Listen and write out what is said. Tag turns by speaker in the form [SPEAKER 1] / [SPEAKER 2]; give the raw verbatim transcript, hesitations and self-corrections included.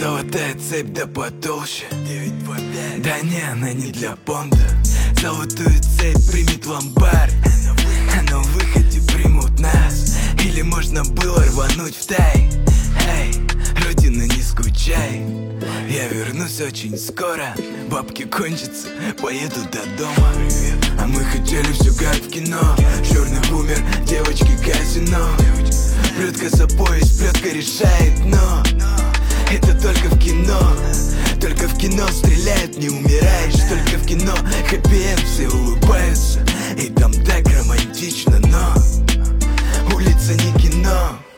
[SPEAKER 1] Золотая цепь да потолще, девять два пять. Да не, она не для Бонда. Золотую цепь примет ломбард, а на выходе примут нас. Или можно было рвануть в тай. Эй, родина, не скучай, я вернусь очень скоро. Бабки кончатся, поеду до дома. А мы хотели все как в кино. Черный бумер, девочки, казино. Плетка за пояс, плетка решает, но это только в кино. Только в кино стреляют, не умираешь. Только в кино хэппи-энд, все улыбаются. И там так романтично, но улица не кино.